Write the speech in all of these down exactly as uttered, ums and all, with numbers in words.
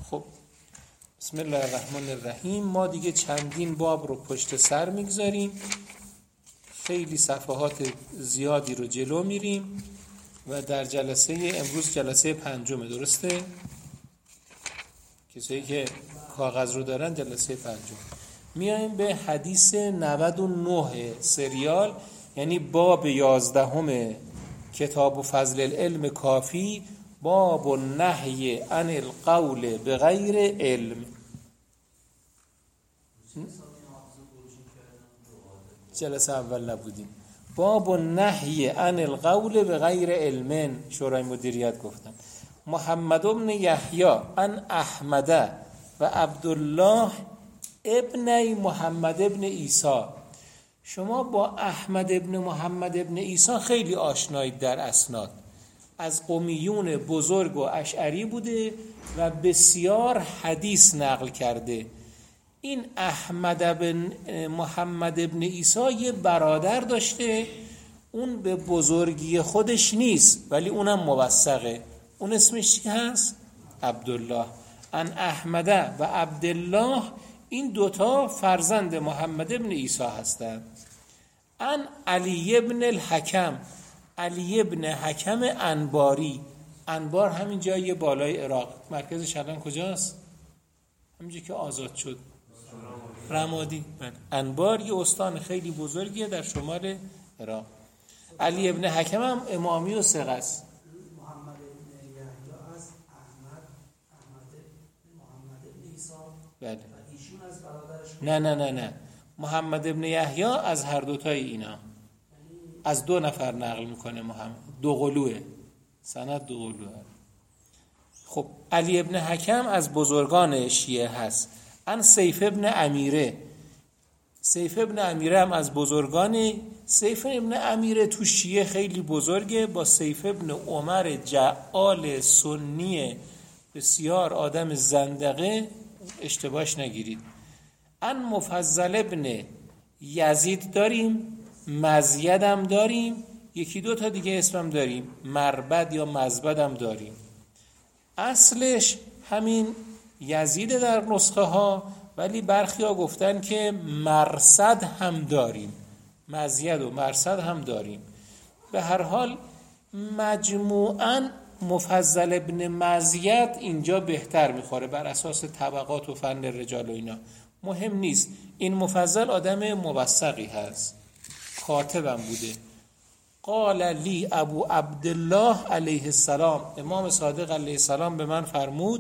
خب بسم الله الرحمن الرحیم. ما دیگه چندین باب رو پشت سر میگذاریم، خیلی صفحات زیادی رو جلو میریم و در جلسه امروز جلسه پنجمه، درسته؟ کسایی که کاغذ رو دارن جلسه پنجم. میایم به حدیث نود و نه سریال، یعنی باب یازدهم کتاب فضل العلم کافی، باب النهی عن القول بغیر علم. جلسه اول نبودیم. باب النهی عن القول بغیر علم، شورای مدیریت گفتن. محمد ابن یحیی عن احمد و عبدالله ابن محمد ابن عیسی. شما با احمد ابن محمد ابن عیسی خیلی آشنایید در اسناد. از قمیون بزرگ و اشعری بوده و بسیار حدیث نقل کرده. این احمد بن محمد ابن عیسی یه برادر داشته، اون به بزرگی خودش نیست ولی اونم موثقه. اون اسمش چی هست؟ عبدالله. ان احمد و عبدالله، این دوتا فرزند محمد ابن عیسی هستند. ان علی ابن الحکم، علی ابن حکم انباری. انبار همین جایی بالای عراق. مرکزش الان کجاست؟ همینجا که آزاد شد، رمادی. انبار یه استان خیلی بزرگیه در شمال عراق. علی ابن حکم هم امامی و ثقه است. محمد ابن یحیی از احمد، احمد محمد ابن عیسی. بله. ایشون از برادرش. نه نه نه نه محمد ابن یحیی از هر دوتای اینا، از دو نفر نقل میکنه. محمد دو قلوه، سند دو قلوه. خب علی ابن حکم از بزرگان شیعه هست. ان سیف ابن امیره، سیف ابن امیره هم از بزرگان. سیف ابن امیره تو شیعه خیلی بزرگه، با سیف ابن عمر جعال سنی بسیار آدم زندقه اشتباهش نگیرید. ان مفضل ابن یزید داریم، مزید هم داریم، یکی دو تا دیگه اسمم داریم، مربد یا مزبد هم داریم. اصلش همین یزید در نسخه ها، ولی برخی ها گفتن که مرصد هم داریم، مزید و مرصد هم داریم. به هر حال مجموعاً مفضل ابن مزید اینجا بهتر میخوره بر اساس طبقات و فن رجال و اینا. مهم نیست، این مفضل آدم موثقی هست، کاتبم بوده. قال لی ابو عبدالله علیه السلام، امام صادق علیه السلام به من فرمود: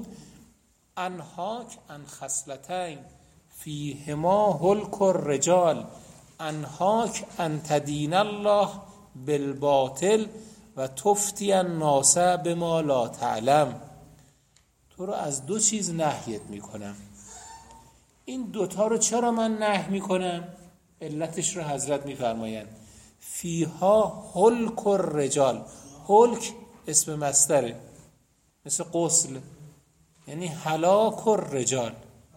انهاک ان خصلتین فیهما هلک الرجال، انهاک ان تدین الله بالباطل و تفتی الناس بما لا تعلم. تو رو از دو چیز نهیت میکنم. این دوتا رو چرا من نهی میکنم؟ علتش رو حضرت میفرمایند: فیها هلک الرجال. هلک اسم مصدره، مثل غسل، یعنی هلاک الرجال.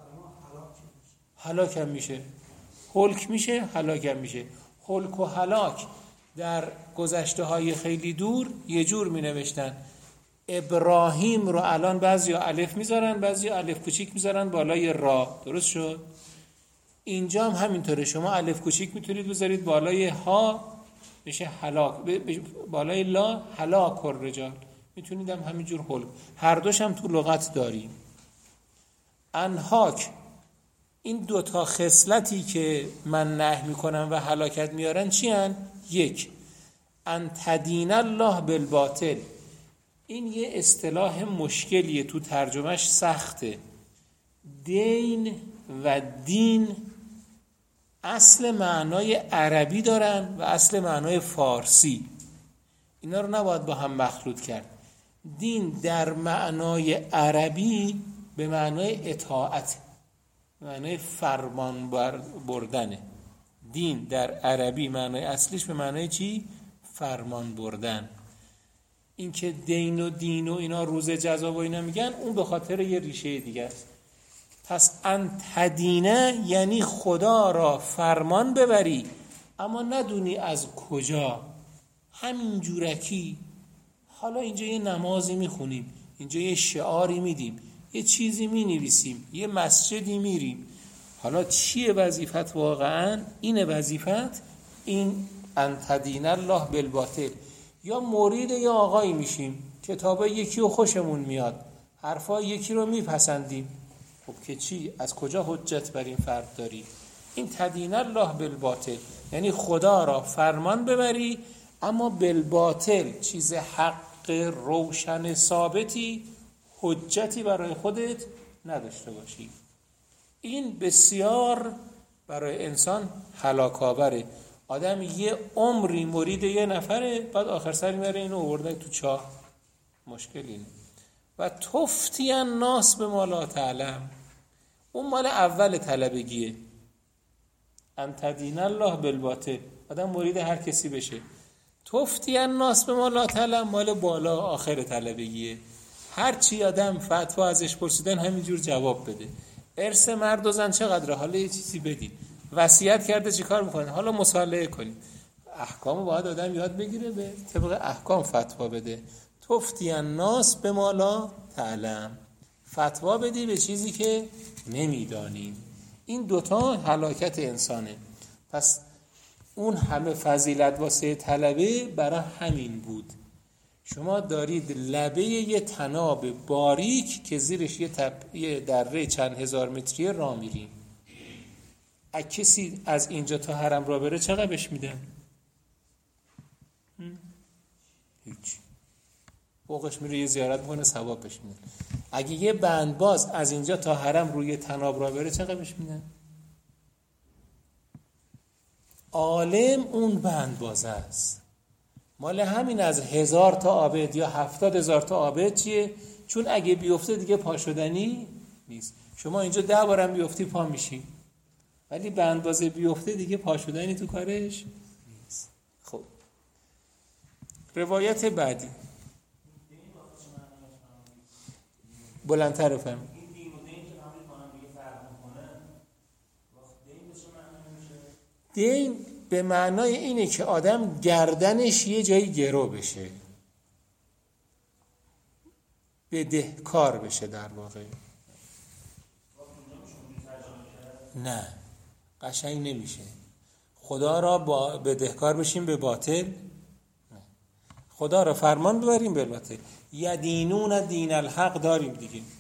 هلاک هم میشه، هلک میشه، هلاک هم میشه. هلک و هلاک در گذشته های خیلی دور یه جور می نوشتن. ابراهیم رو الان بعضی الف میذارن، بعضی الف کوچیک میذارن بالای را. درست شد؟ اینجا هم همینطوره. شما الف کوچیک میتونید بذارید بالای ها، میشه هلاک. بالای لا هلاک الرجال. میتونید هم همینجور هلک. هر دوش هم تو لغت داریم. انهاک، این دوتا خصلتی که من نهی میکنم و هلاکت میارن چی هن؟ یک، ان تدین الله بالباطل. این یه اصطلاح مشکلیه، تو ترجمهش سخته. دین و دین اصل معنای عربی دارن و اصل معنای فارسی. اینا رو نباید با هم مخلوط کرد. دین در معنای عربی به معنای اطاعت، به معنای فرمان بردنه. دین در عربی معنای اصلیش به معنای چی؟ فرمان بردن. این که دین و دین و اینا روز جزا و اینا میگن، اون به خاطر یه ریشه دیگه است. پس ان تدینه یعنی خدا را فرمان ببری، اما ندونی از کجا. همین جورکی حالا اینجا یه نمازی میخونیم، اینجا یه شعاری میدیم، یه چیزی می نویسیم، یه مسجدی میریم. حالا چیه وظیفت واقعا؟ اینه وظیفت، این ان تدین الله بالباطل. یا مرید یا آقایی میشیم، کتابای یکی رو خوشمون میاد، حرفای یکی رو میپسندیم. خب که چی؟ از کجا حجت بر این فرد داری؟ این تدین الله بالباطل یعنی خدا را فرمان ببری اما بالباطل، چیز حق روشن ثابتی، حجتی برای خودت نداشته باشی. این بسیار برای انسان هلاک‌آوره. آدم یه عمری مرید یه نفره، بعد آخر سر میاره اینو آورده تو چاه. مشکل اینه. و تفتی الناس بما لا تعلم، اون مال اول طلبگیه. ان تدین الله بالباطل، آدم مرید هر کسی بشه. تفتی الناس بما لا تعلم مال بالا آخر طلبگیه. هر چی آدم فتوا ازش پرسیدن همینجور جواب بده. ارث مرد و زن چقدره؟ حالا یه چیزی بدید. وصیت کرده چی کار میکنه؟ حالا مصالحه کنید. احکامو باید آدم یاد بگیره، به طبق احکام فتوا بده. تفتی الناس بما لا تعلم، فتوا بدی به چیزی که نمیدانی. این دوتا هلاکت انسانه. پس اون همه فضیلت واسه طلبه برای همین بود. شما دارید لبه یه تناب باریک که زیرش یه, تپ... یه دره چند هزار متری راه میریم. اگه کسی از اینجا تا حرم را بره چقدر بهش میدن؟ هیچ. فوقش میره یه زیارت میکنه ثواب بهش میدن. اگه یه بندباز از اینجا تا حرم روی تناب را بره چقدر بهش میدن؟ عالم اون بندباز است. مال همین از هزار تا عابد یا هفتاد هزار تا عابد چیه؟ چون اگه بیفته دیگه پا شدنی نیست. شما اینجا ده بارم بیفتی پا میشی، ولی بندباز بیفته دیگه پا شدنی تو کارش نیست. خب روایت بعدی بلندتر فهم. دین به معنای اینه که آدم گردنش یه جایی گرو بشه، بدهکار بشه در واقع. نه قشنگ نمیشه. خدا را با بدهکار بشیم به باطل، خدا را فرمان ببریم به باطل. یدینون دین الحق داریم دیگه.